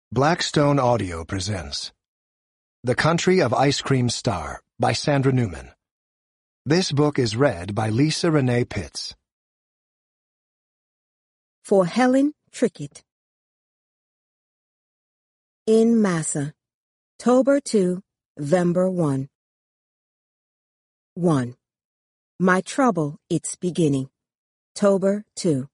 Blackstone Audio presents The Country of Ice Cream Star by Sandra Newman. This book is read by Lisa Renee Pitts. For Helen Trickett. In Massa, Tober 2, Vember 1. 1. My trouble, its beginning. Tober 2.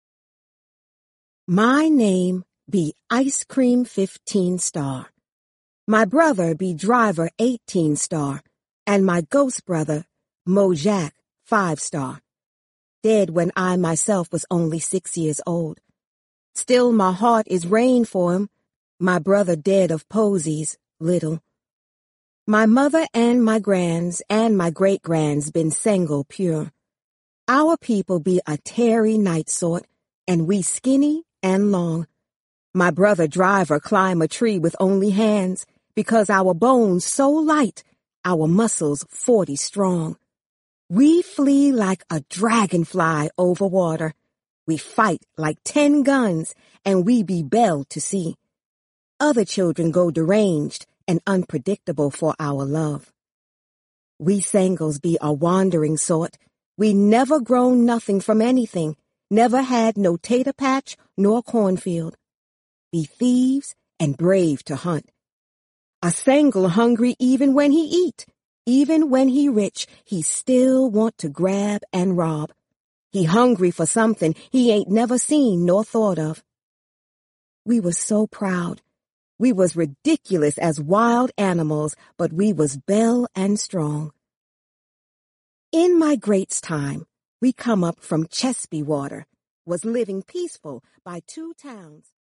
My name be Ice Cream 15 Star. My brother be Driver 18 Star, and my ghost brother, Mojack 5 Star. Dead when I myself was only 6 years old. Still my heart is rain for him, my brother dead of posies, little. My mother and my grands and my great-grands been single pure. Our people be a tarry night sort, and we skinny and long. My brother Driver climb a tree with only hands, because our bones so light, our muscles 40 strong. We flee like a dragonfly over water. We fight like 10 guns, and we be bell to see. Other children go deranged and unpredictable for our love. We Sangles be a wandering sort. We never grown nothing from anything, never had no tater patch nor cornfield. Be thieves and brave to hunt. A Sangle hungry even when he eat, even when he rich, he still want to grab and rob. He hungry for something he ain't never seen nor thought of. We was so proud. We was ridiculous as wild animals, but we was bell and strong. In my great's time, we come up from Chespy Water, was living peaceful by 2 towns.